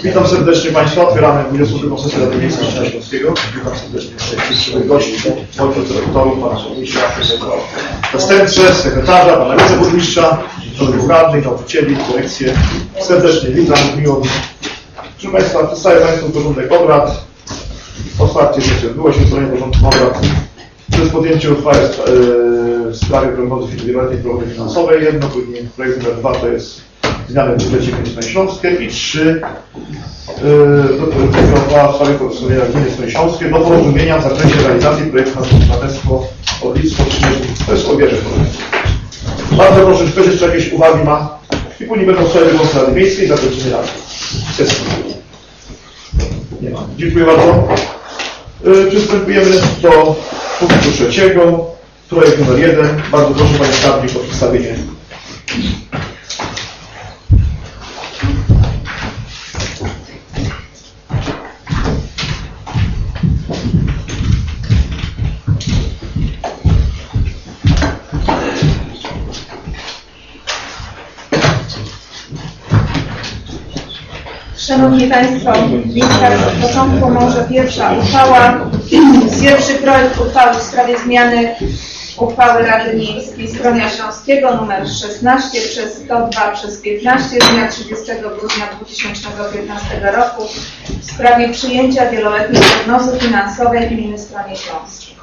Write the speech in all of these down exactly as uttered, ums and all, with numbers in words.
Witam serdecznie Państwa. Otwieramy dwudziestą drugą sesję Rady Miejskiej Szczęścia Śląskiego. Witam serdecznie wszystkich gości, ojców dyrektorów, pana burmistrza, zastępcę, sekretarza, pana wiceburmistrza, członków radnych, nauczycieli, dyrekcję. Serdecznie witam, miło mi. Proszę Państwa, przedstawię Państwu porządek obrad. Otwarcie sesji odbyło się ustalenie porządku obrad przez podjęcie uchwały w sprawie prognozy wieloletniej prognozy finansowej. Jedno, później projekt numer dwa to jest zmiany w budżecie gminy Śląskie i trzy uchwała w sprawie porozumienia gminy Śląskie do porozumienia w zakresie realizacji projektu na partnerstwo od blisko trzydziestu. To jest o wierze. Bardzo proszę, czy ktoś jeszcze jakieś uwagi ma i później będą swoje głosy Rady Miejskiej i zakończenie rady. Nie ma. Dziękuję bardzo. Przystępujemy do punktu trzeciego. Projekt numer jeden. Bardzo proszę Panie Skarbnik o przedstawienie. Szanowni Państwo, witam. Na początku może pierwsza uchwała. Pierwszy projekt uchwały w sprawie zmiany uchwały Rady Miejskiej Stronia Śląskiego nr szesnaście przez sto dwa przez piętnaście z dnia trzydziestego grudnia dwa tysiące piętnastego roku w sprawie przyjęcia wieloletniej prognozy finansowej gminy Stronie Śląskiej.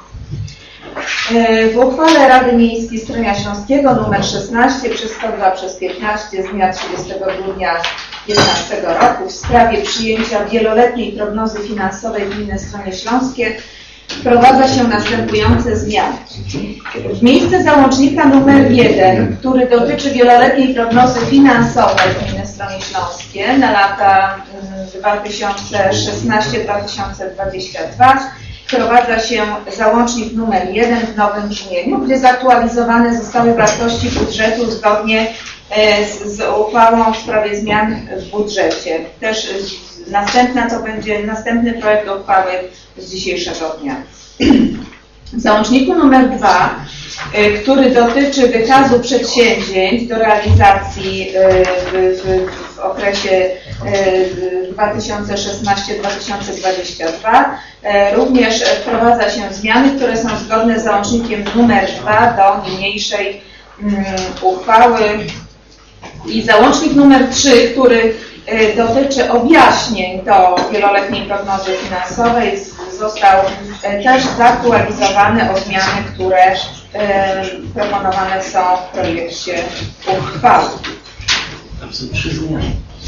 W uchwale Rady Miejskiej Stronia Śląskiego nr szesnaście przez sto dwa przez piętnaście z dnia trzydziestego grudnia dwa tysiące piętnastego roku w sprawie przyjęcia wieloletniej prognozy finansowej gminy Stronie Śląskie wprowadza się następujące zmiany. W miejsce załącznika numer jeden, który dotyczy wieloletniej prognozy finansowej gminy Stronie Śląskie na lata dwa tysiące szesnaście do dwa tysiące dwudziestego drugiego, wprowadza się załącznik numer jeden w nowym brzmieniu, gdzie zaktualizowane zostały wartości budżetu zgodnie z, z uchwałą w sprawie zmian w budżecie. Też następna, co będzie następny projekt uchwały z dzisiejszego dnia. W załączniku numer dwa, który dotyczy wykazu przedsięwzięć do realizacji w, w, w okresie dwa tysiące szesnaście do dwa tysiące dwudziestego drugiego, również wprowadza się zmiany, które są zgodne z załącznikiem numer dwa do niniejszej uchwały. I załącznik numer trzy, który dotyczy objaśnień do wieloletniej prognozy finansowej, został też zaktualizowany o zmiany, które proponowane są w projekcie uchwały. Tam są trzy zmiany.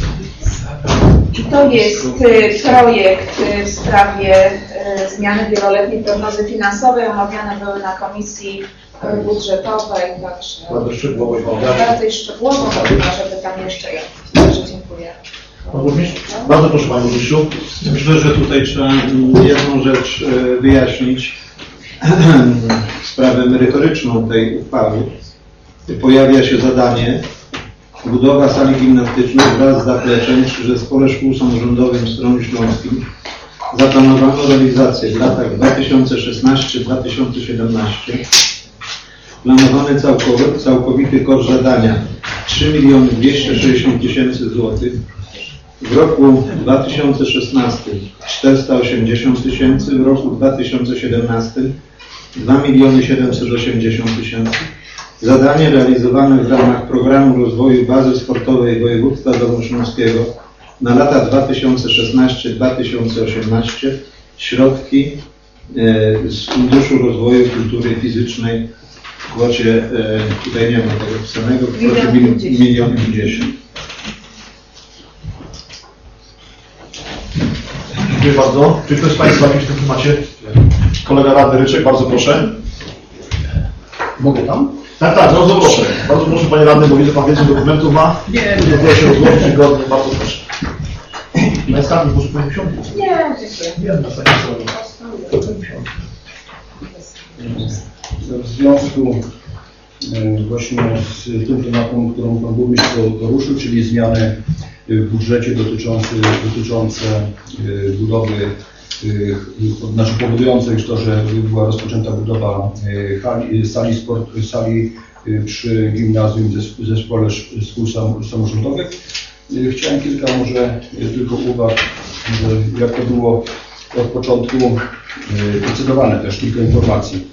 I to jest projekt w sprawie zmiany wieloletniej prognozy finansowej. Omawiane były na komisji budżetowej, także bardzo szczegółowo. Bardzo szczegółowo, może pytam jeszcze jakieś. Także dziękuję. Bardzo proszę Panie Burmistrzu. Myślę, że tutaj trzeba jedną rzecz wyjaśnić. Sprawę merytoryczną tej uchwały. Pojawia się zadanie budowa sali gimnastycznej wraz z zapleczem przy Zespole Szkół Samorządowych w Stronie Śląskim. Zaplanowano realizację w latach dwa tysiące szesnasty do dwa tysiące siedemnastego. Planowany całkowy, całkowity koszt zadania trzy miliony dwieście sześćdziesiąt tysięcy złotych. W roku dwa tysiące szesnastym czterysta osiemdziesiąt tysięcy, w roku dwa tysiące siedemnastym dwa miliony siedemset osiemdziesiąt tysięcy. Zadanie realizowane w ramach Programu Rozwoju Bazy Sportowej Województwa Dolnośląskiego na lata dwa tysiące szesnasty do dwa tysiące osiemnastego. Środki z Funduszu Rozwoju Kultury Fizycznej w kwocie, tutaj nie ma tego pisanego, w kwocie milion dziesięć. Dziękuję bardzo. Czy ktoś z Państwa jakieś takie macie? Kolega Radny Ryczek, bardzo proszę. Mogę tam? Tak, tak, bardzo proszę. Bardzo proszę Panie Radny, bo widzę Pan więcej dokumentów ma. Nie, nie. Proszę się rozłożyć wygodnie, bardzo proszę. Panie Skarbnik, może Pani usiąść? Nie, dziękuję. Nie, na Pani W związku właśnie z tym tematem, którą Pan Burmistrz poruszył, czyli zmiany w budżecie dotyczące, dotyczące budowy, znaczy powodujące już to, że była rozpoczęta budowa hali, sali, sport, sali przy gimnazjum w zespole szkół samorządowych. y, chciałem kilka może y, tylko uwag, że jak to było od początku y, procedowane, też kilka informacji.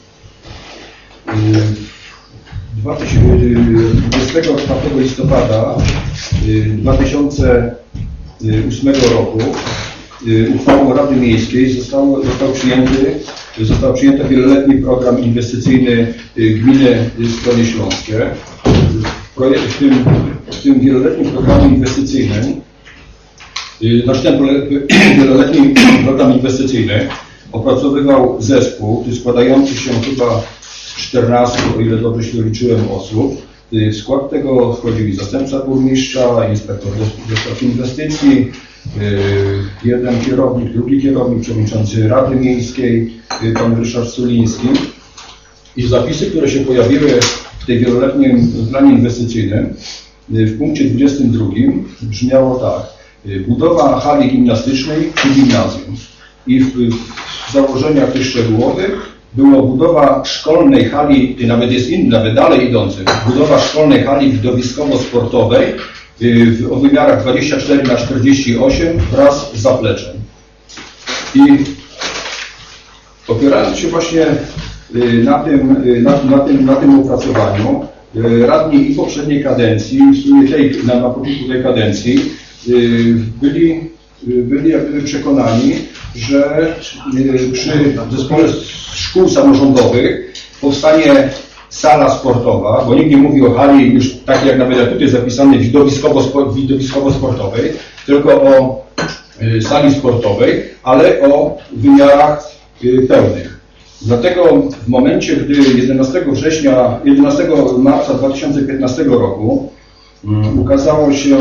dwudziestego czwartego listopada dwa tysiące ósmego roku uchwałą Rady Miejskiej został, został, przyjęty, został przyjęty wieloletni program inwestycyjny gminy Stronie Śląskie. W tym, w tym wieloletnim programie inwestycyjnym, znaczy ten wieloletni program inwestycyjny opracowywał zespół składający się chyba z czternastu, o ile dobrze się doliczyłem, osób. W skład tego wchodzili zastępca burmistrza, inspektor do spraw inwestycji, jeden kierownik, drugi kierownik, przewodniczący Rady Miejskiej, pan Ryszard Suliński. I zapisy, które się pojawiły w tej wieloletnim planie inwestycyjnym w punkcie dwudziestym drugim brzmiało tak: budowa hali gimnastycznej przy gimnazjum. I w, w założeniach tych szczegółowych była budowa szkolnej hali, nawet jest inny, nawet dalej idący, budowa szkolnej hali widowiskowo-sportowej o wymiarach dwadzieścia cztery na czterdzieści osiem wraz z zapleczem. I opierając się właśnie na tym, na, na tym, na tym opracowaniu, radni i poprzedniej kadencji, w sumie tej, na, na początku tej kadencji, byli, byli jak gdyby przekonani, że przy zespole szkół samorządowych powstanie sala sportowa, bo nikt nie mówi o hali już takiej jak nawet jak tutaj zapisane widowiskowo-sportowej, tylko o sali sportowej, ale o wymiarach pełnych. Dlatego w momencie, gdy jedenastego września, jedenastego marca dwa tysiące piętnastego roku ukazało się,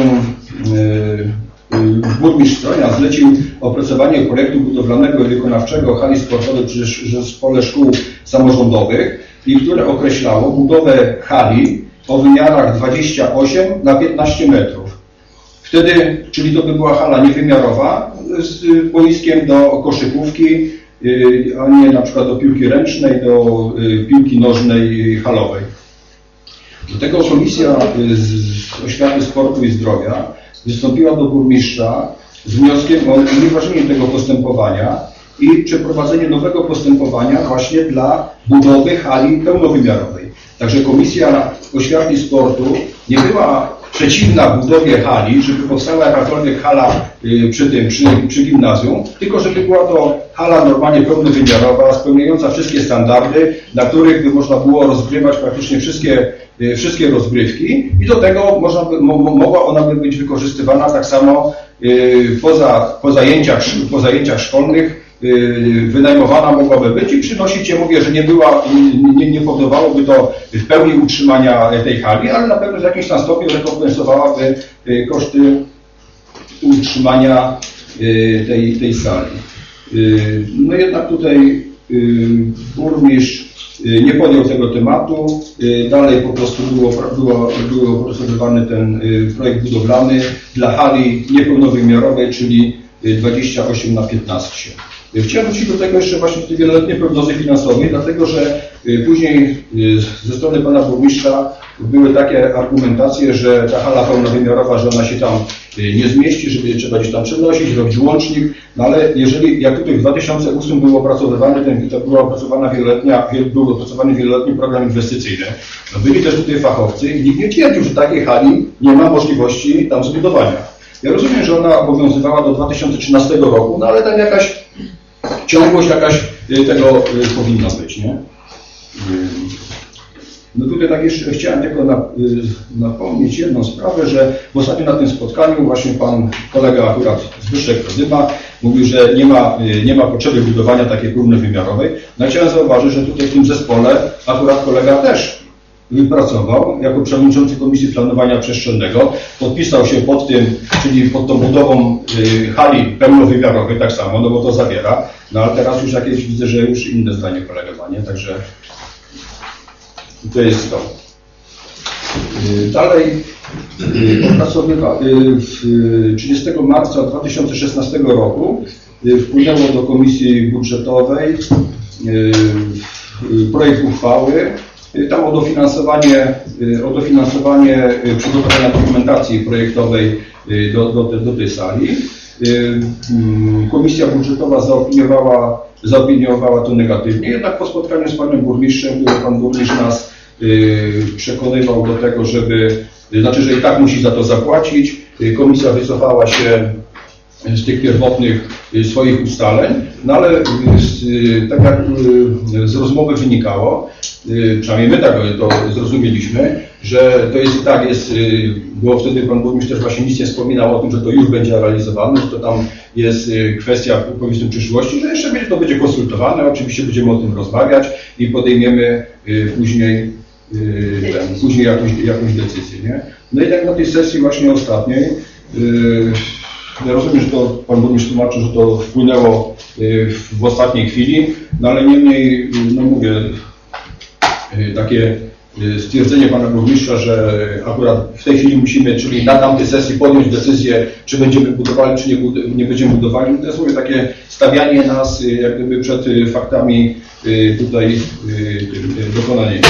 burmistrz Stronia zlecił opracowanie projektu budowlanego i wykonawczego hali sportowej przy zespole szkół samorządowych, i które określało budowę hali o wymiarach dwadzieścia osiem na piętnaście metrów. Wtedy, czyli to by była hala niewymiarowa z boiskiem do koszykówki, a nie na przykład do piłki ręcznej, do piłki nożnej halowej. Do tego Komisja z Oświaty, Sportu i Zdrowia wystąpiła do burmistrza z wnioskiem o unieważnienie tego postępowania i przeprowadzenie nowego postępowania właśnie dla budowy hali pełnowymiarowej. Także Komisja Oświaty i Sportu nie była przeciwna budowie hali, żeby powstała jakakolwiek hala przy tym, przy, przy gimnazjum, tylko żeby była to hala normalnie pełnowymiarowa, spełniająca wszystkie standardy, na których by można było rozgrywać praktycznie wszystkie, wszystkie rozgrywki, i do tego można by, mo, mogła ona by być wykorzystywana tak samo poza, po, zajęciach, po zajęciach szkolnych. Wynajmowana mogłaby być i przynosić, ja mówię, że nie była, nie, nie powodowałoby to w pełni utrzymania tej hali, ale na pewno w jakimś tam stopniu rekompensowałaby koszty utrzymania tej, tej sali. No jednak tutaj burmistrz nie podjął tego tematu, dalej po prostu było, było, było procedowany ten projekt budowlany dla hali niepełnowymiarowej, czyli dwadzieścia osiem na piętnaście. Chciałem wrócić do tego jeszcze właśnie tej wieloletniej prognozy finansowej, dlatego że później ze strony pana burmistrza były takie argumentacje, że ta hala pełnowymiarowa, że ona się tam nie zmieści, że będzie trzeba gdzieś tam przenosić, robić łącznik, no ale jeżeli, jak tutaj w dwa tysiące ósmym był opracowywany, ten, to była opracowana wieloletnia, był opracowany wieloletni program inwestycyjny, no byli też tutaj fachowcy i nikt nie twierdził, że takiej hali nie ma możliwości tam zbudowania. Ja rozumiem, że ona obowiązywała do dwa tysiące trzynastego roku, no ale tam jakaś ciągłość jakaś tego powinna być, nie? No tutaj tak jeszcze chciałem tylko napomnieć jedną sprawę, że w ostatnio na tym spotkaniu właśnie pan kolega akurat Zbyszek Kozyma mówił, że nie ma, nie ma potrzeby budowania takiej pełnowymiarowej. No chciałem zauważyć, że tutaj w tym zespole akurat kolega też wypracował jako przewodniczący Komisji Planowania Przestrzennego, podpisał się pod tym, czyli pod tą budową y, hali pełnowymiarowej tak samo, no bo to zawiera, no ale teraz już jakieś widzę, że już inne zdanie kolega ma, nie? Także to jest to. Y, dalej y, opracowywa, y, trzydziestego marca dwa tysiące szesnastego roku y, wpłynęło do Komisji Budżetowej y, y, projekt uchwały Tam o dofinansowanie, o dofinansowanie przygotowania dokumentacji projektowej do, do, do tej sali. Komisja budżetowa zaopiniowała, zaopiniowała to negatywnie, jednak po spotkaniu z panem burmistrzem, który pan burmistrz nas przekonywał do tego, żeby, znaczy, że i tak musi za to zapłacić. Komisja wycofała się z tych pierwotnych swoich ustaleń, no ale z, tak jak z rozmowy wynikało, przynajmniej my tak to zrozumieliśmy, że to jest tak, jest, bo wtedy pan burmistrz też właśnie nic nie wspominał o tym, że to już będzie realizowane, że to tam jest kwestia, powiedzmy, przyszłości, że jeszcze będzie, to będzie konsultowane, oczywiście będziemy o tym rozmawiać i podejmiemy później, ten, później jakąś, jakąś decyzję, nie? No i tak na tej sesji właśnie ostatniej, ja rozumiem, że to pan burmistrz tłumaczył, że to wpłynęło w ostatniej chwili, no ale niemniej, no mówię, takie stwierdzenie pana burmistrza, że akurat w tej chwili musimy, czyli na tamtej sesji podjąć decyzję, czy będziemy budowali, czy nie, nie będziemy budowali, to jest mówię, takie stawianie nas jak gdyby przed faktami tutaj dokonanymi.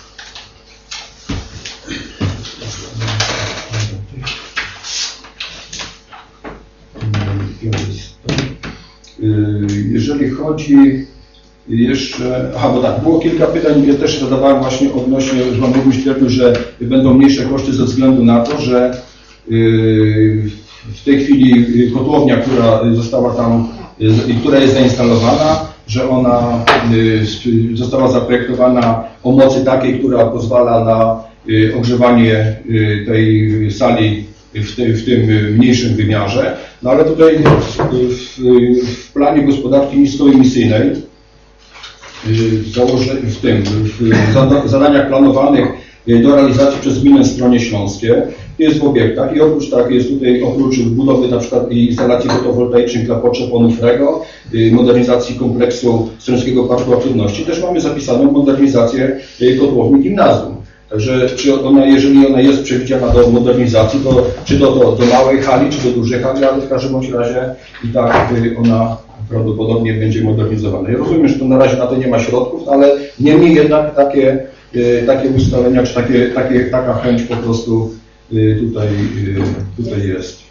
Jeżeli chodzi jeszcze, aha, bo tak, było kilka pytań, ja też zadawałem właśnie odnośnie, że pan burmistrz twierdził, że będą mniejsze koszty ze względu na to, że w tej chwili kotłownia, która została tam i która jest zainstalowana, że ona została zaprojektowana o mocy takiej, która pozwala na ogrzewanie tej sali w, te, w tym mniejszym wymiarze. No ale tutaj w, w planie gospodarki niskoemisyjnej założy, w tym w zadaniach planowanych do realizacji przez gminę Stronie Śląskie jest w obiektach i oprócz tak jest tutaj oprócz budowy na przykład instalacji fotowoltaicznych dla potrzeb ONUFREGO, modernizacji kompleksu Strońskiego Parku Aktywności, też mamy zapisaną modernizację kotłowni gimnazjum. Także czy ona, jeżeli ona jest przewidziana do modernizacji, to czy do, do, do małej hali, czy do dużej hali, ale w każdym bądź razie i tak ona prawdopodobnie będzie modernizowana. Ja rozumiem, że to na razie na to nie ma środków, ale niemniej jednak takie, takie ustalenia, czy takie, takie, taka chęć po prostu tutaj, tutaj jest.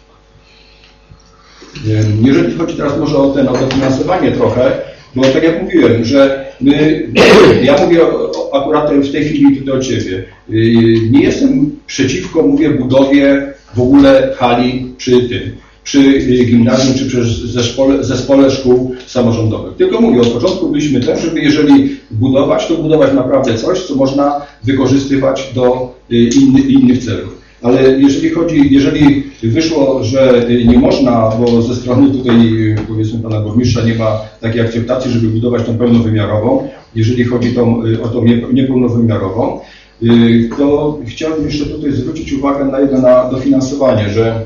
Jeżeli chodzi teraz może o ten, o dofinansowanie trochę, bo tak jak mówiłem, że my, ja mówię akurat w tej chwili tutaj o Ciebie, nie jestem przeciwko, mówię, budowie w ogóle hali przy tym, przy gimnazjum, czy przy zespole, zespole szkół samorządowych. Tylko mówię, od początku byliśmy tym, żeby jeżeli budować, to budować naprawdę coś, co można wykorzystywać do inny, innych celów. Ale jeżeli chodzi, jeżeli wyszło, że nie można, bo ze strony tutaj powiedzmy pana burmistrza nie ma takiej akceptacji, żeby budować tą pełnowymiarową, jeżeli chodzi tą, o tą niepełnowymiarową, to chciałbym jeszcze tutaj zwrócić uwagę na jedno, na dofinansowanie, że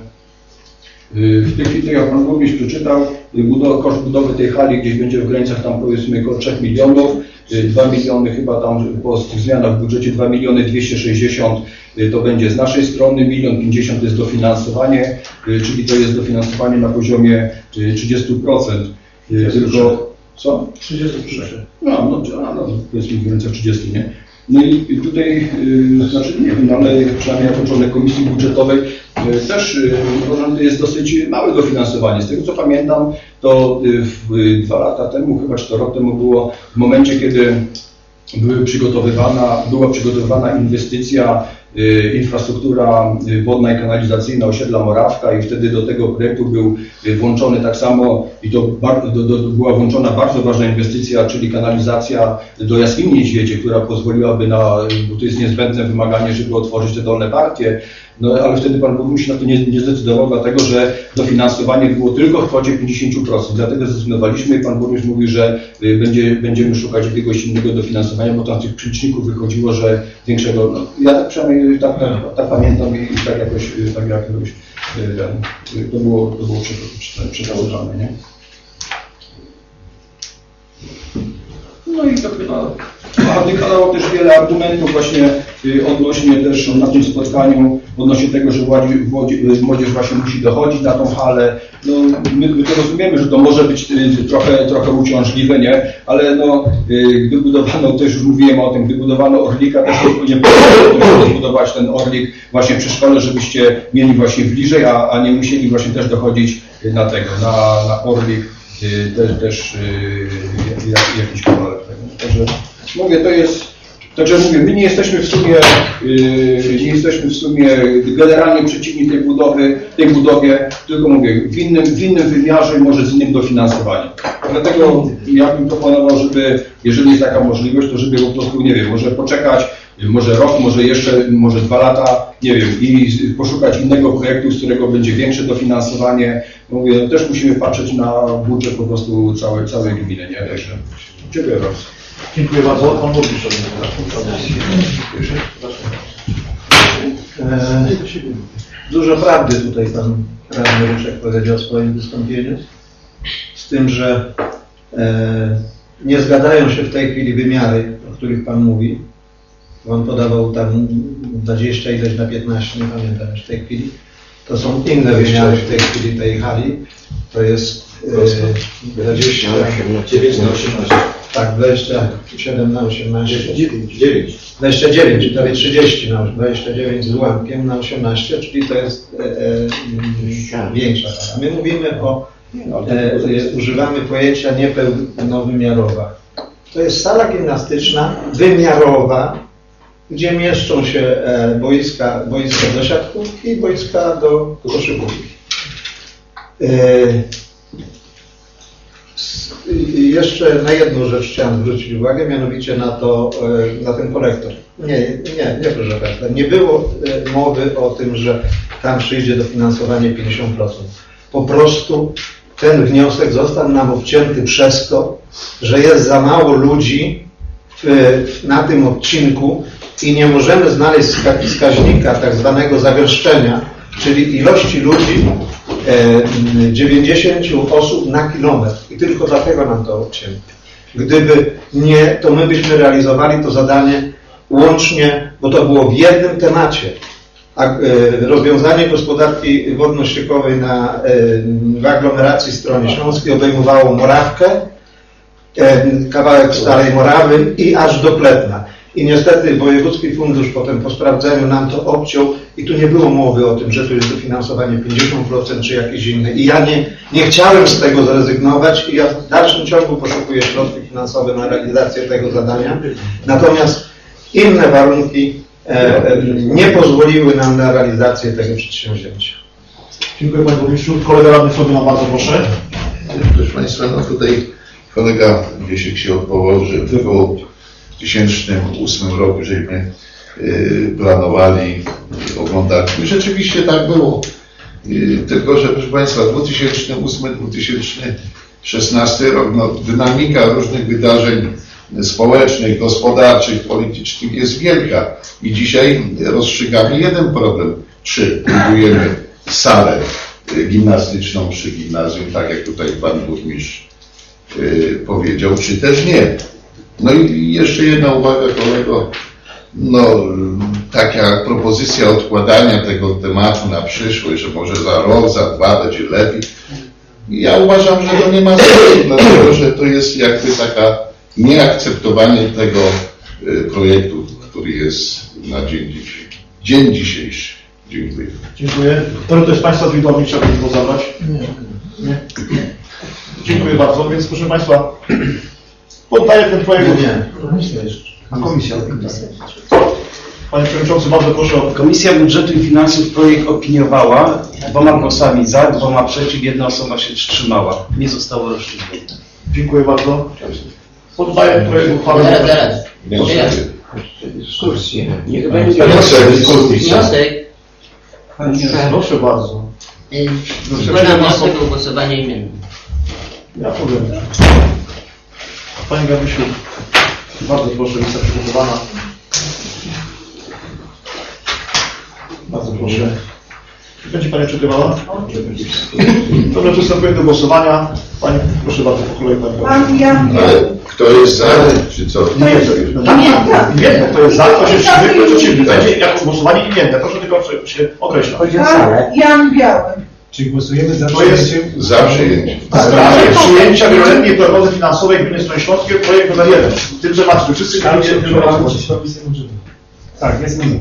w tej chwili, tak jak pan burmistrz przeczytał, koszt budowy tej hali gdzieś będzie w granicach tam powiedzmy około trzech milionów, dwa miliony chyba tam po tych zmianach w budżecie dwa miliony dwieście sześćdziesiąt to będzie z naszej strony, milion pięćdziesiąt to jest dofinansowanie, czyli to jest dofinansowanie na poziomie trzydzieści procent. Tylko co? trzydzieści trzy. No, no, no powiedzmy w granicach trzydziestu, nie? No i tutaj, yy, znaczy nie wiem, ale przynajmniej jako członek komisji budżetowej yy, też yy, uważam, że to jest dosyć małe dofinansowanie. Z tego co pamiętam, to yy, dwa lata temu, chyba czy to rok temu było, w momencie kiedy były przygotowywana, była przygotowywana inwestycja, yy, infrastruktura wodna i kanalizacyjna osiedla Morawka i wtedy do tego projektu był włączony tak samo i to bar, do, do, była włączona bardzo ważna inwestycja, czyli kanalizacja do jaskini Niedźwiedzie, która pozwoliłaby na, bo to jest niezbędne wymaganie, żeby otworzyć te dolne partie. No ale wtedy pan burmistrz na to nie, nie zdecydował, dlatego że dofinansowanie było tylko w kwocie pięćdziesiąt procent. Dlatego zrezygnowaliśmy i pan burmistrz mówi, że będzie, będziemy szukać jakiegoś innego dofinansowania, bo tam tych przeliczników wychodziło, że większego. No, ja tak przynajmniej tak, tak, tak pamiętam i, i tak jakoś, tak jakoś to było, to było przekazywane, nie? No i to chyba Padało też wiele argumentów właśnie odnośnie też na tym spotkaniu, odnośnie tego, że młodzież właśnie musi dochodzić na tą halę. No, my, my to rozumiemy, że to może być trochę, trochę uciążliwe, nie? Ale no, gdy budowano, też już mówiłem o tym, gdy budowano Orlika, też nie powinno zbudować ten Orlik właśnie przy szkole, żebyście mieli właśnie bliżej, a, a nie musieli właśnie też dochodzić na tego, na, na Orlik, też, też jakiś kawałek tego. Także mówię, to jest. Także mówię, my nie jesteśmy w sumie, yy, nie jesteśmy w sumie generalnie przeciwni tej budowy, tej budowie, tylko mówię, w innym, w innym wymiarze i może z innym dofinansowaniem. Dlatego ja bym proponował, żeby, jeżeli jest taka możliwość, to żeby po prostu, nie wiem, może poczekać, może rok, może jeszcze, może dwa lata, nie wiem, i poszukać innego projektu, z którego będzie większe dofinansowanie. Mówię, no też musimy patrzeć na budżet po prostu całej, całej gminy, nie? Także dziękuję bardzo. Dziękuję bardzo. Pan burmistrz. E, dużo prawdy tutaj pan radny Ruczek powiedział w swoim wystąpieniu, z tym, że e, nie zgadzają się w tej chwili wymiary, o których pan mówi. Pan podawał tam dwadzieścia ileś na piętnaście, nie pamiętam już w tej chwili. To są inne wymiary w tej chwili tej hali. To jest e, dwadzieścia dziewięć na osiemnaście. Tak, dwadzieścia siedem na osiemnaście. dwadzieścia dziewięć, prawie trzydzieści na dwadzieścia dziewięć z ułamkiem na osiemnaście, czyli to jest e, e, większa hala. My mówimy o, e, e, używamy pojęcia niepełnowymiarowa. To jest sala gimnastyczna wymiarowa, gdzie mieszczą się e, boiska, boiska do siatkówki i boiska do koszykówki. E, I jeszcze na jedną rzecz chciałem zwrócić uwagę, mianowicie na to, na ten kolektor. Nie, nie, nie proszę Państwa, nie było mowy o tym, że tam przyjdzie dofinansowanie pięćdziesiąt procent. Po prostu ten wniosek został nam obcięty przez to, że jest za mało ludzi w, na tym odcinku i nie możemy znaleźć wskaźnika tak zwanego zagęszczenia, czyli ilości ludzi, dziewięćdziesiąt osób na kilometr i tylko dlatego nam to odcięto. Gdyby nie, to my byśmy realizowali to zadanie łącznie, bo to było w jednym temacie. A rozwiązanie gospodarki wodno-ściekowej na, w aglomeracji stronie śląskiej obejmowało Morawkę, kawałek Starej Morawy i aż do Kletna. I niestety Wojewódzki Fundusz potem po sprawdzeniu nam to obciął i tu nie było mowy o tym, że tu jest dofinansowanie pięćdziesiąt procent czy jakieś inne. I ja nie, nie chciałem z tego zrezygnować i ja w dalszym ciągu poszukuję środki finansowe na realizację tego zadania. Natomiast inne warunki e, e, nie pozwoliły nam na realizację tego przedsięwzięcia. Dziękuję Panie Burmistrzu. Kolega radny Sobiena, bardzo proszę. Proszę Państwa, no tutaj kolega Wiesiek się odwołał, że w dwa tysiące ósmym roku żeśmy y, planowali, oglądaliśmy. Rzeczywiście tak było. Y, tylko, że proszę Państwa, dwa tysiące ósmy dwa tysiące szesnasty rok, no, dynamika różnych wydarzeń społecznych, gospodarczych, politycznych jest wielka. I dzisiaj rozstrzygamy jeden problem. Czy budujemy salę gimnastyczną przy gimnazjum, tak jak tutaj Pan Burmistrz y, powiedział, czy też nie. No i jeszcze jedna uwaga, kolego, no taka propozycja odkładania tego tematu na przyszłość, że może za rok, za dwa będzie lepiej. Ja uważam, że to nie ma sensu, dlatego że to jest jakby taka nieakceptowanie tego projektu, który jest na dzień dzisiejszy. Dzień dzisiejszy. Dziękuję. Dziękuję. Kto jest Państwa z widowni chciałby go zabrać? Nie. Nie? Dziękuję bardzo. Więc proszę Państwa, poddaję ten projekt. Nie, komisja jeszcze. A komisja. Panie Przewodniczący, bardzo proszę o... Komisja Budżetu i Finansów projekt opiniowała dwoma głosami za, dwoma przeciw, jedna osoba się wstrzymała. Nie zostało rozstrzygnięte. Dziękuję bardzo. Poddaję projekt uchwały. Zaraz, zaraz. Wniosek. Dyskusję. Niech będzie Wniosek. wniosek. Proszę bardzo. Składam wniosek o głosowanie imienne. Ja powiem. Panie Gabrysiu, bardzo proszę, lista przygotowana. Bardzo proszę. Będzie Pani czytywała? Dobrze, przystępuję do głosowania. Pani, proszę bardzo, po kolei Pani. Pan Jan, Kto jest za, czy co? Nie, nie, no tak, imienne, kto jest za, kto się wstrzymuje, kto jest przeciwny. Będzie jako głosowanie imienne, proszę tylko się określać. Pan Jan Biały. Czyli głosujemy za To jest przyjęciem. Za przyjęciem. sprawie przyjęcia wieloletniej prognozy finansowej Gminy Strony Śląskiej, projekt numer jeden. Tym, że macie, wszyscy Tam się wiecie, Tak, jest minut.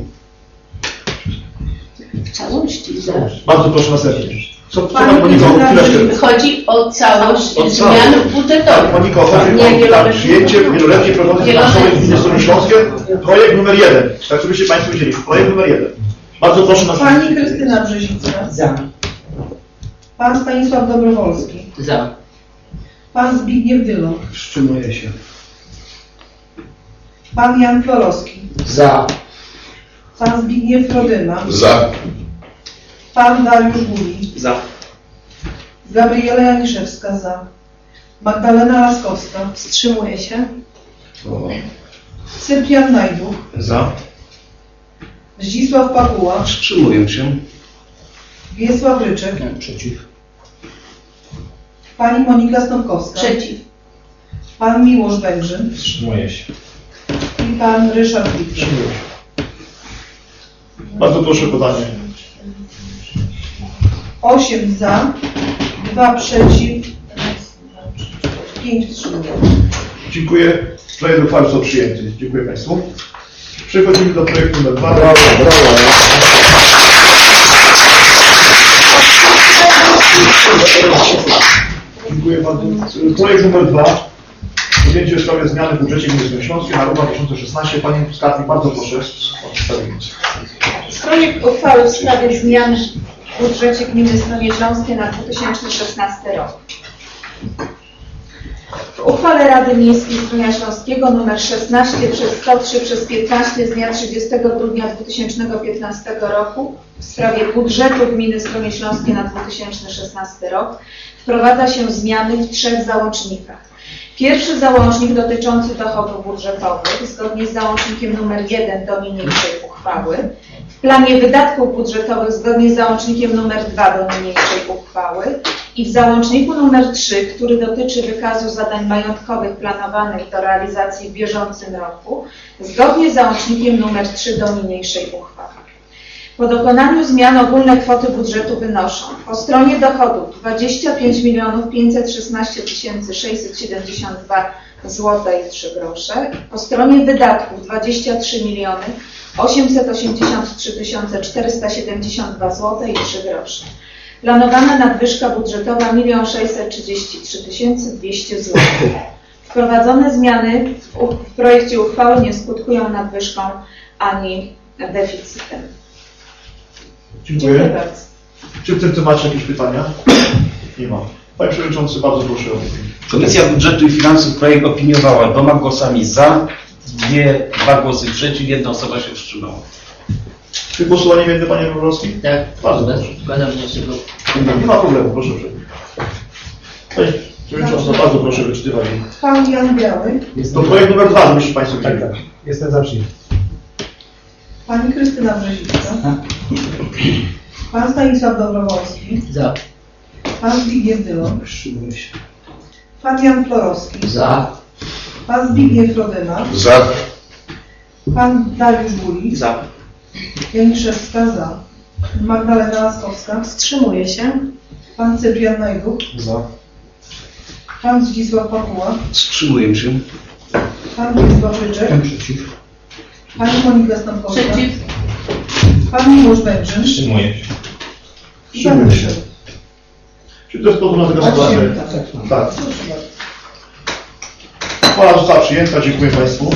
W całości za. Bardzo proszę następnie. Co, co Pani pan Moniko, chwileczkę. Chodzi o całość O zmian całość. budżetowych. Moniko, chodzi Nie, o tak, wieloletniej. przyjęcie wieloletniej prognozy finansowej Wieloletniej. Gminy Strony Śląskiej, projekt numer jeden. Tak, żebyście Państwo wiedzieli. Projekt numer jeden. Bardzo proszę następnie. Pani Krystyna Brzezicka. Za. Pan Stanisław Dobrowolski. Za. Pan Zbigniew Dylon. Wstrzymuję się. Pan Jan Florowski. Za. Pan Zbigniew Rodyma. Za. Pan Dariusz Buli. Za. Gabriela Janiszewska. Za. Magdalena Laskowska. Wstrzymuje się. Cyprian Najduch. Za. Zdzisław Pakuła. Wstrzymuję się. Wiesław Ryczek. Przeciw. Pani Monika Stąpkowska. Przeciw. Pan Miłosz Węgrzyn. Wstrzymuję się. I pan Ryszard Wittek. Bardzo proszę podanie. Osiem za, dwa przeciw, pięć wstrzymujących. Dziękuję. Projekt uchwały został przyjęty. Dziękuję Państwu. Przechodzimy do projektu numer dwa. Brawo, brawo. Dziękuję bardzo. Projekt numer dwa. Podjęcie w sprawie zmiany w budżecie Gminy Strony Śląskiej na rok dwa tysiące szesnasty. Pani Skarbnik, bardzo proszę o przedstawienie. Projekt uchwały w sprawie zmian w budżecie Gminy Strony Śląskiej na dwa tysiące szesnasty rok. W uchwale Rady Miejskiej Zdrójnia Śląskiego nr szesnaście przez sto trzy przez piętnaście z dnia trzydziestego grudnia dwa tysiące piętnastego roku w sprawie budżetu Gminy Strony Śląskiej na dwa tysiące szesnasty rok wprowadza się zmiany w trzech załącznikach. Pierwszy załącznik dotyczący dochodów budżetowych, zgodnie z załącznikiem numer jeden do niniejszej uchwały. W planie wydatków budżetowych, zgodnie z załącznikiem numer dwa do niniejszej uchwały. I w załączniku numer trzy, który dotyczy wykazu zadań majątkowych planowanych do realizacji w bieżącym roku, zgodnie z załącznikiem numer trzy do niniejszej uchwały. Po dokonaniu zmian ogólne kwoty budżetu wynoszą po stronie dochodów dwadzieścia pięć milionów pięćset szesnaście tysięcy sześćset siedemdziesiąt dwa złote i trzy grosze, po stronie wydatków dwadzieścia trzy miliony osiemset osiemdziesiąt trzy tysiące czterysta siedemdziesiąt dwa złote i trzy grosze. Planowana nadwyżka budżetowa milion sześćset trzydzieści trzy tysiące dwieście złotych. Wprowadzone zmiany w, w projekcie uchwały nie skutkują nadwyżką ani deficytem. Dziękuję. Dziękuję bardzo. Czy w tym temacie jakieś pytania? Nie ma. Panie Przewodniczący, bardzo proszę o opinię. Komisja Budżetu i Finansów projekt opiniowała dwoma głosami za, dwie, dwa głosy przeciw, jedna osoba się wstrzymała. Czy głosowanie między Panie Wawrowski? Tak. Bardzo proszę. Składam wniosek o... Nie ma problemu, proszę uprzejmie. Panie Przewodniczący, bardzo proszę wyczytywać. Pan Jan Biały. To projekt numer dwa, żebyście Państwo Tak, wiedzieli. tak. Jestem za przyjęciem. Pani Krystyna Brzezicka. Pan Stanisław Dobrowolski. Za. Pan Zbigniew Dylon. Wstrzymuję się. Pan Jan Florowski. Za. Pan Zbigniew Rodyma. Za. Pan Dariusz Buli. Za. Janiszewska. Za. Magdalena Laskowska. Wstrzymuje się. Pan Cyprian Najduch. Za. Pan Zdzisław Pakuła. Wstrzymuję się. Pan Wiesław Ryczek. Przeciw. Pani Monika Stąpkowska. Przeciw. Pan Miłosz Węgrzyn. Wstrzymuję się. I pan Ryszard. Czy to jest podobna tego Tak, sprawy? tak. Tak. Uchwała została przyjęta, dziękuję Państwu.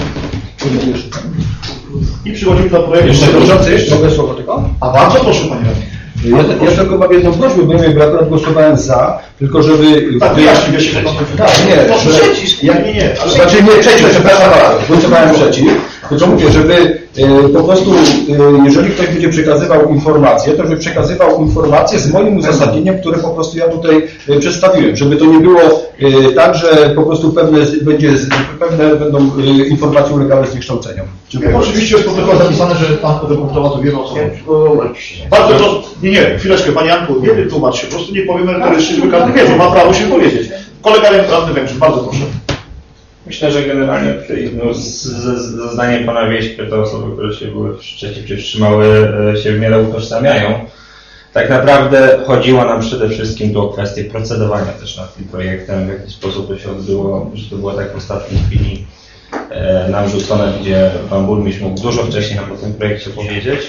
I przechodzimy do projektu. Jeszcze proszę, jeszcze mogę słowo tylko? A bardzo proszę Panie Radny. Ja, ja tylko mam jedną prośbę, bo ja akurat głosowałem za, tylko żeby... Tak, wyjaśnij, wiesz, jak Tak, nie, Proszę, że- przeciw. Ja nie, nie, ale... Znaczy nie przeciw, przepraszam bardzo, głosowałem przeciw, tylko mówię, żeby e, po prostu, e, jeżeli ktoś będzie przekazywał informacje, to żeby przekazywał informacje z moim uzasadnieniem, które po prostu ja tutaj e, przedstawiłem, żeby to nie było e, tak, że po prostu pewne, z- będzie, z- pewne będą e, informacje ulegały zniekształceniom. Ja, oczywiście jest protokoł zapisane, że Pan wypunktował to wiele osób. Bardzo proszę, nie, nie, chwileczkę Panie Janku, nie wytłumacz się, po prostu nie powiem merytorycznie, żeby każdy wiedział, ma prawo się powiedzieć. Kolega radny Węgrzyn, bardzo proszę. Myślę, że generalnie no, z, z, z zdaniem pana Wieśka te osoby, które się były wcześniej wstrzymały, się w miarę utożsamiają. Tak naprawdę chodziło nam przede wszystkim tu o kwestię procedowania też nad tym projektem, w jaki sposób to się odbyło, że to było tak w ostatniej chwili e, nam rzucone, gdzie pan burmistrz mógł dużo wcześniej nam o tym projekcie powiedzieć,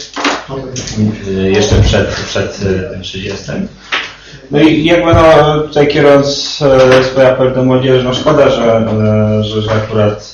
e, jeszcze przed, przed tym trzydziestym. No i jakby no, tutaj kierując e, swój apel do młodzieży, no szkoda, że, e, że, że akurat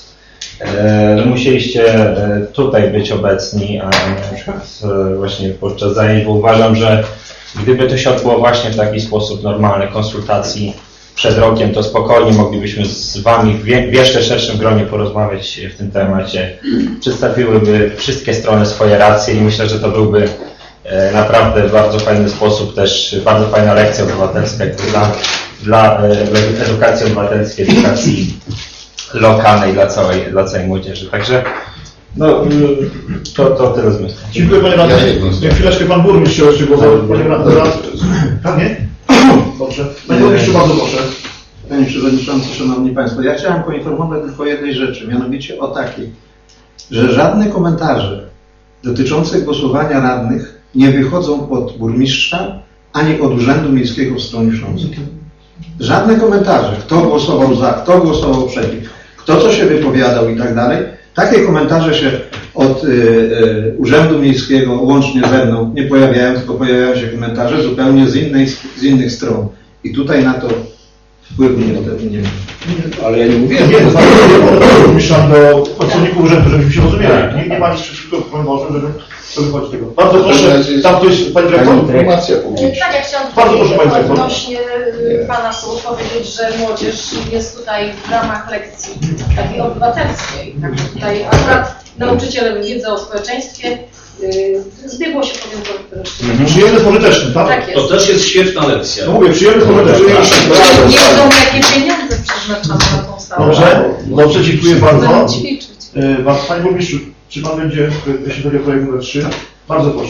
e, że musieliście e, tutaj być obecni, a nie na przykład e, właśnie podczas zajęć, bo uważam, że gdyby to się odbyło właśnie w taki sposób normalny, konsultacji przed rokiem, to spokojnie moglibyśmy z Wami w, w jeszcze szerszym gronie porozmawiać w tym temacie. Przedstawiłyby wszystkie strony swoje racje i myślę, że to byłby naprawdę w bardzo fajny sposób też, bardzo fajna lekcja obywatelska dla, dla edukacji obywatelskiej, edukacji lokalnej dla całej, dla całej młodzieży. Także no, to, to tyle z myślą. Dziękuję panie radny. Ja chwileczkę pan burmistrz chciał jeszcze głos. Panie radny, tak nie? Dobrze. Panie burmistrzu, bardzo proszę. Panie Przewodniczący, Szanowni Państwo, ja chciałem poinformować tylko o jednej rzeczy, mianowicie o takiej, że żadne komentarze dotyczące głosowania radnych nie wychodzą od burmistrza ani od Urzędu Miejskiego w Stronie Śląskiej. Żadne komentarze, kto głosował za, kto głosował przeciw, kto co się wypowiadał i tak dalej. Takie komentarze się od y, y, Urzędu Miejskiego łącznie ze mną nie pojawiają, tylko pojawiają się komentarze zupełnie z, innej, z innych stron. I tutaj na to wpływu niestety nie ma. Ale ja nie mówiłem. Nie, to znaczy, burmistrza do pracowników urzędu, żebyśmy się rozumieli. Nie, nie ma nic przeciwko, może, żeby sobie chodzić tego. Bardzo proszę, tam ktoś, pani dyrektor? Informacja publiczna. Tak, ja chciałam Bardzo proszę, pani dyrektor. odnośnie pana słów powiedzieć, że młodzież jest tutaj w ramach lekcji takiej obywatelskiej. Także tutaj akurat nauczyciele wiedzą o społeczeństwie. Yy, zbiegło się powiem to Mhm. Przyjemny z pożytecznym, tak? Tak jest. To też jest świetna lekcja. No mówię, przyjemny z pożytecznym. Nie wiedzą, jakie pieniądze przeznaczamy na tą stałą. Dobrze, dobrze, dziękuję bardzo. Będą ćwiczyć. Yy, Panie burmistrzu, czy pan będzie, jeśli chodzi o projekt numer trzy? Bardzo proszę.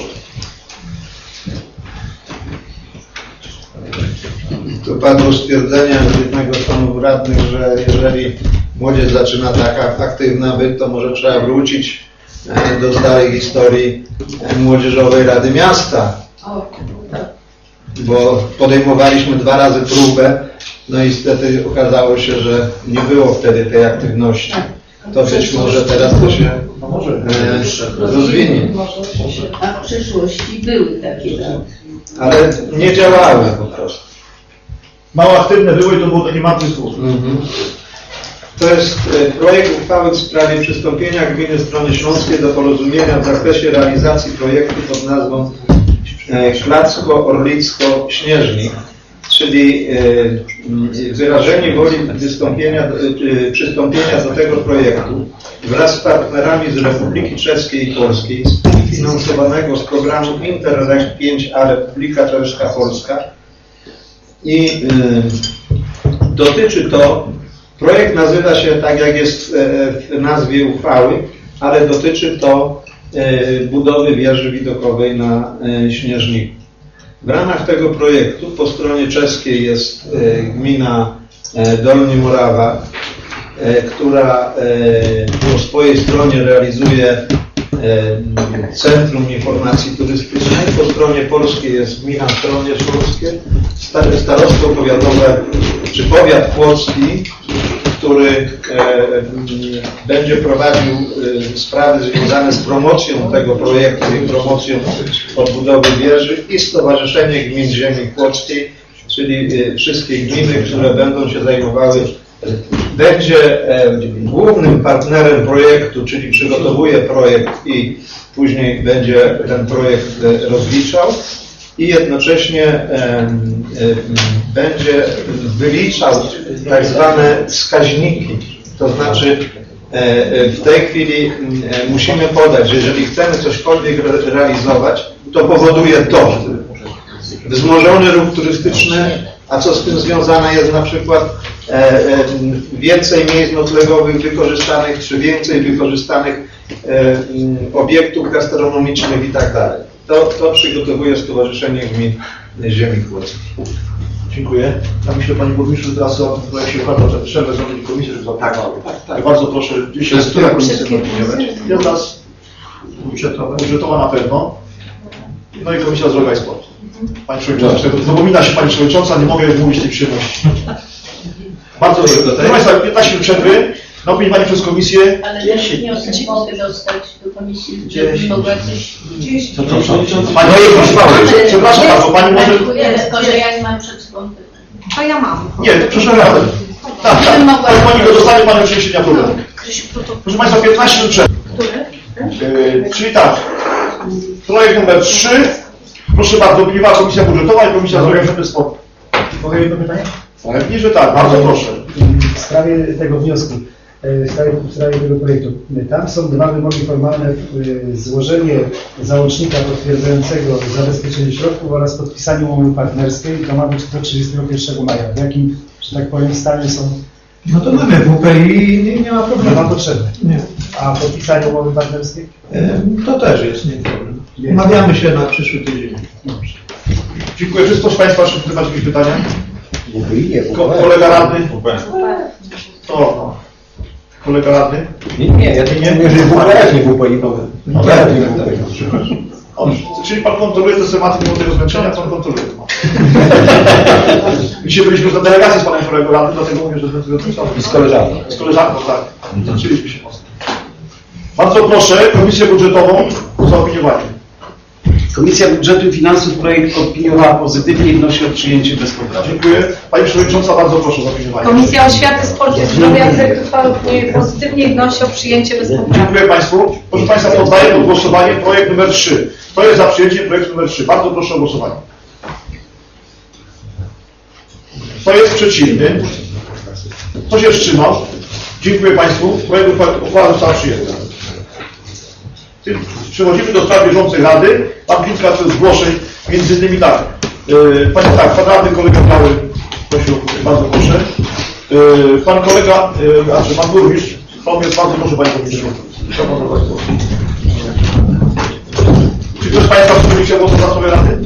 Tu padło stwierdzenie jednego z panów radnych, że jeżeli młodzież zaczyna taka aktywna być, to może trzeba wrócić do starej historii Młodzieżowej Rady Miasta. Bo podejmowaliśmy dwa razy próbę, no i niestety okazało się, że nie było wtedy tej aktywności. To być może teraz to się e, rozwinie. A w przeszłości były takie rady. Ale nie działały po prostu. Mało aktywne było i to było takie martwe słów. Mhm. To jest projekt uchwały w sprawie przystąpienia gminy Strony Śląskiej do porozumienia w zakresie realizacji projektu pod nazwą Kładzko-Orlicko-Śnieżnik, czyli wyrażenie woli wystąpienia, przystąpienia do tego projektu wraz z partnerami z Republiki Czeskiej i Polskiej, finansowanego z programu Interreg pięć A Republika Czeska Polska i dotyczy to. Projekt nazywa się tak, jak jest w nazwie uchwały, ale dotyczy to budowy wieży widokowej na Śnieżniku. W ramach tego projektu po stronie czeskiej jest gmina Dolni Morawa, która po swojej stronie realizuje Centrum Informacji Turystycznej. Po stronie polskiej jest gmina Stronie Śląskie, starostwo powiatowe czy powiat płocki, który e, będzie prowadził e, sprawy związane z promocją tego projektu i promocją odbudowy wieży i Stowarzyszenie Gmin Ziemi Płockiej, czyli e, wszystkie gminy, które będą się zajmowały, będzie e, głównym partnerem projektu, czyli przygotowuje projekt i później będzie ten projekt e, rozliczał. I jednocześnie e, e, będzie wyliczał tak zwane wskaźniki, to znaczy e, w tej chwili e, musimy podać, że jeżeli chcemy cośkolwiek re, realizować, to powoduje to wzmożony ruch turystyczny, a co z tym związane jest na przykład e, e, więcej miejsc noclegowych wykorzystanych, czy więcej wykorzystanych e, obiektów gastronomicznych i tak dalej. To, to przygotowuje Stowarzyszenie Gmin Ziemi Płockiej. Dziękuję. Ja myślę, Panie Burmistrzu, że teraz o tym projekcie uchwała, że trzeba zrobić komisję, żeby zaopiniowały. Tak, tak. Bardzo proszę, dzisiaj jest która komisja zaopiniować? Jedna z budżetowa. budżetowa na pewno. No i Komisja Zdrowia i Sportu. Pani Przewodnicząca, zapomina się Pani Przewodnicząca, nie mogę mówić tej przyjemności. Bardzo dobrze. Proszę Państwa, piętnaście minut przerwy. Na opiniowanie przez Komisję. Ale ja wniosek mogę dostać do Komisji, żebym mogła coś... Co to przewodniczący? Pani przepraszam bardzo, Pani może... Tylko, że ja nie mam przed sobą pytań. A ja mam. Nie, proszę bardzo. Tak, tak. Pani go dostanie, Pani oczywiście nie ma problemu. Proszę Państwa, piętnaście minut przerwy. Yy, czyli tak. Projekt numer trzy. Proszę bardzo, opiniowała Komisja Budżetowa i Komisja Zdrowia i Sportu. Mogę jedno pytanie? Pewnie, że tak, bardzo proszę. W sprawie tego wniosku, w sprawie, w sprawie tego projektu. Tam są dwa wymogi formalne, złożenie załącznika potwierdzającego zabezpieczenie środków oraz podpisanie umowy partnerskiej. To ma być do trzydziestego pierwszego maja. W jakim, że tak powiem, stanie są? No to mamy W P i nie, nie ma problemu. Nie ma potrzeby. Nie. A podpisanie umowy partnerskiej? To też jest nie problem. Umawiamy się na przyszły tydzień. Dobrze. Dziękuję. Czy ktoś z Państwa jeszcze macie jakieś pytania? Ko kolega radny? O, no. Kolega radny? Nie, nie, ja nie mówię, że W P F nie W P I, bo... No, czyli Pan kontroluje te tematy mimo tego zmęczenia, Pan kontroluje. Dzisiaj byliśmy na delegacji z Panem kolegą radnym, dlatego mówię, że zmęczony. I z koleżanką. Z koleżanką, tak. Zaczęliśmy się mocno. Bardzo proszę Komisję Budżetową o zaopiniowanie. Komisja Budżetu i Finansów projekt opiniowała pozytywnie i wnosi o przyjęcie bez poprawek. Dziękuję. Pani Przewodnicząca, bardzo proszę o zaopiniowanie. Komisja Oświaty, Sportu i Zdrowia projekt uchwały pozytywnie wnosi o przyjęcie bez poprawek. Dziękuję Państwu. Proszę Państwa, poddaję do głosowania projekt numer trzy. Kto jest za przyjęciem projektu numer trzy? Bardzo proszę o głosowanie. Kto jest przeciwny? Kto się wstrzymał? Dziękuję Państwu. Projekt uchwały został przyjęty. Przechodzimy do spraw bieżącej Rady. Mam kilka zgłoszeń, między innymi tak. Yy, Panie tak, Pan Radny, kolega Biały prosił, bardzo proszę. Yy, pan kolega, yy, znaczy Pan Burmistrz, Pan jest bardzo proszę Panie Burmistrzu. Czy ktoś z Państwa chciał głosować za sprawę Rady?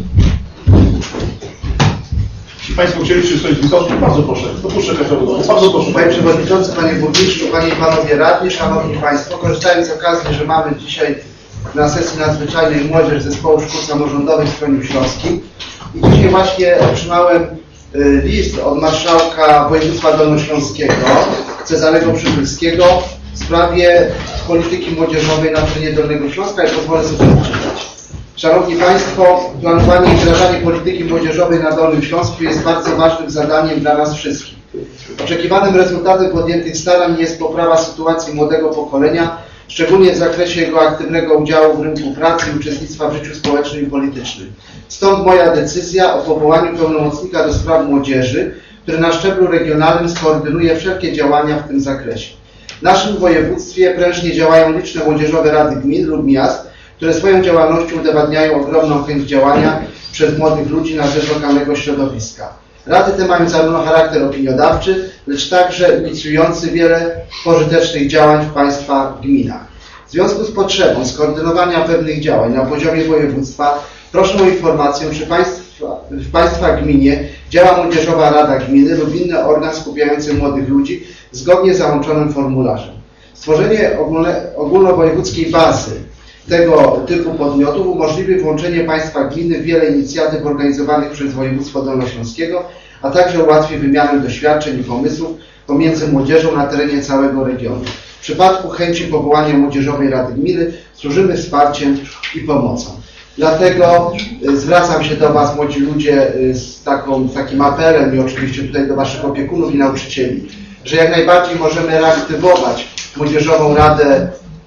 Jeśli Państwo chcieli, czy ktoś z Witowski, bardzo proszę. Dopuszczę Państwa. Bardzo proszę. Panie Przewodniczący, Panie Burmistrzu, Panie i Panowie Radni, Szanowni Państwo, korzystając z okazji, że mamy dzisiaj na sesji nadzwyczajnej młodzież Zespołu Szkół Samorządowych w Stronie Śląskim i dzisiaj właśnie otrzymałem list od Marszałka Województwa Dolnośląskiego Cezarego Przybylskiego w sprawie polityki młodzieżowej na terenie Dolnego Śląska i pozwolę sobie przeczytać. Szanowni Państwo, planowanie i wdrażanie polityki młodzieżowej na Dolnym Śląsku jest bardzo ważnym zadaniem dla nas wszystkich. Oczekiwanym rezultatem podjętych starań jest poprawa sytuacji młodego pokolenia, szczególnie w zakresie jego aktywnego udziału w rynku pracy i uczestnictwa w życiu społecznym i politycznym. Stąd moja decyzja o powołaniu pełnomocnika do spraw młodzieży, który na szczeblu regionalnym skoordynuje wszelkie działania w tym zakresie. W naszym województwie prężnie działają liczne młodzieżowe rady gmin lub miast, które swoją działalnością udowadniają ogromną chęć działania przez młodych ludzi na rzecz lokalnego środowiska. Rady te mają zarówno charakter opiniodawczy, lecz także inicjujący wiele pożytecznych działań w Państwa gminach. W związku z potrzebą skoordynowania pewnych działań na poziomie województwa proszę o informację, czy państwa, w Państwa gminie działa Młodzieżowa Rada Gminy lub inny organ skupiający młodych ludzi zgodnie z załączonym formularzem. Stworzenie ogólne, ogólnowojewódzkiej bazy tego typu podmiotów umożliwi włączenie Państwa gminy w wiele inicjatyw organizowanych przez województwo dolnośląskiego, a także ułatwi wymianę doświadczeń i pomysłów pomiędzy młodzieżą na terenie całego regionu. W przypadku chęci powołania Młodzieżowej Rady Gminy służymy wsparciem i pomocą. Dlatego zwracam się do Was, młodzi ludzie, z taką, takim apelem i oczywiście tutaj do Waszych opiekunów i nauczycieli, że jak najbardziej możemy reaktywować Młodzieżową Radę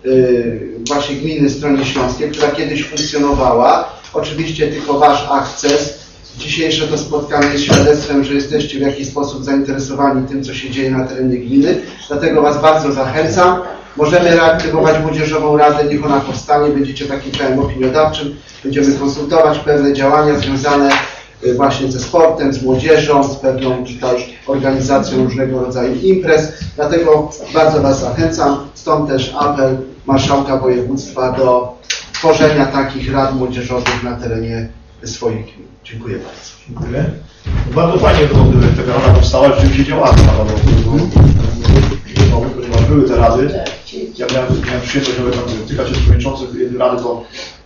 właśnie gminy Stronie Śląskiej, która kiedyś funkcjonowała. Oczywiście tylko Wasz akces. Dzisiejsze to spotkanie jest świadectwem, że jesteście w jakiś sposób zainteresowani tym, co się dzieje na terenie gminy. Dlatego Was bardzo zachęcam. Możemy reaktywować Młodzieżową Radę, niech ona powstanie. Będziecie takim ciałem opiniodawczym. Będziemy konsultować pewne działania związane właśnie ze sportem, z młodzieżą, z pewną tutaj organizacją różnego rodzaju imprez. Dlatego bardzo Was zachęcam. Stąd też apel Marszałka Województwa do tworzenia takich rad młodzieżowych na terenie swoich gmin. Dziękuję bardzo. Dziękuję. Bardzo fajnie było, gdyby taka rada powstała, rzeczywiście działała ta rada, bo ponieważ były te rady. Ja miałem, miałem przyjemność stykać się z przewodniczącym jednej rady, to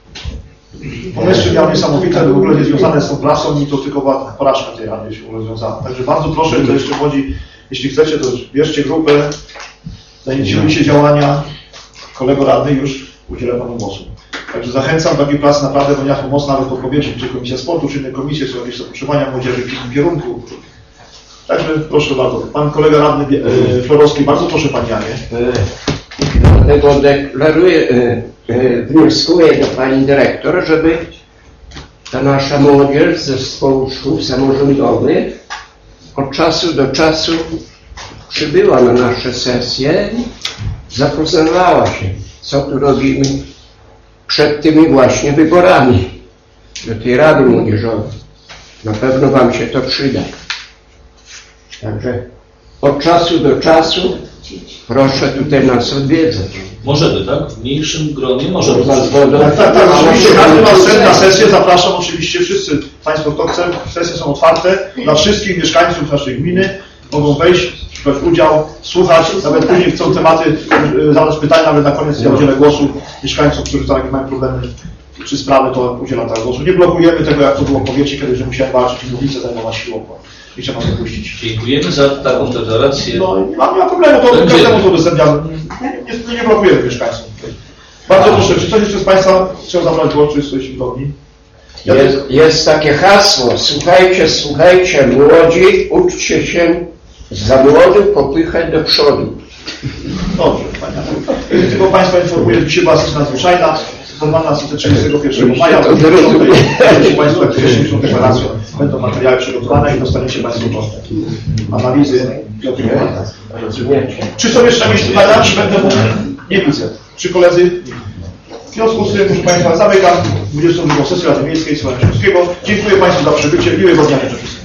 pomysły miał niesamowite, w ogóle nie związane z tą prasą i to tylko była porażka tej rady się rozwiązana. Także bardzo proszę, to jeszcze młodzi, jeśli chcecie, to bierzcie grupę, zainicjujcie działania. Kolego radny już udzielę panu głosu. Także zachęcam do takiej pracy naprawdę, ponieważ pomoc nawet podpowiedzi, czy Komisja Sportu, czy inne komisje są jakieś zapotrzebowania młodzieży w innym kierunku. Także proszę bardzo. Pan kolega radny e, Florowski, bardzo proszę Pani Janie. Dlatego deklaruję, wnioskuję do Pani Dyrektor, żeby ta nasza młodzież z zespołu szkół samorządowych od czasu do czasu przybyła na nasze sesje, zapoznawała się, co tu robimy przed tymi właśnie wyborami do tej Rady Młodzieżowej. Na pewno Wam się to przyda. Także od czasu do czasu proszę tutaj nas odwiedzać. Możemy, tak? W mniejszym gronie możemy. Tak, tak, tak. Oczywiście każdy ma wstęp na sesję. Zapraszam oczywiście wszyscy Państwo, kto chce. Sesje są otwarte dla wszystkich mieszkańców naszej gminy. Mogą wejść, brać udział, słuchać. Nawet później chcą tematy, zadać pytania, nawet na koniec ja udzielę głosu mieszkańcom, którzy tak mają problemy czy sprawy, to udzielam tak głosu. Nie blokujemy tego, jak to było w powiecie kiedyś, że musiałem walczyć i mównicę zajmować siłą. Nie trzeba nas dopuścić. Dziękujemy za taką deklarację. No nie ma, nie ma problemu, to Będzie. każdemu to udostępniamy. Nie, nie, nie blokujemy mieszkańców. Bardzo proszę, czy ktoś jeszcze z Państwa chciał zabrać głos, czy coś widowni? Ja Jest, jest takie hasło, słuchajcie, słuchajcie, młodzi, uczcie się za młody popychać do przodu. Dobrze, Panie. Tylko Państwa informuję, że dzisiaj była sesja nadzwyczajna, normalna sesja trzydziestego pierwszego maja. Państwo, jak wcześniej są deklaracje, będą materiały przygotowane i dostaniecie Państwo dostęp. Analizy i opiniowania. Czy są jeszcze jakieś pytania? Czy będę mógł? Nie widzę. Czy koledzy? W związku z tym, proszę Państwa, zamykam dwudziestą drugą sesję Rady Miejskiej Słowa Śląskiego. Dziękuję Państwu za przybycie. Miłego dnia życzę wszystkim.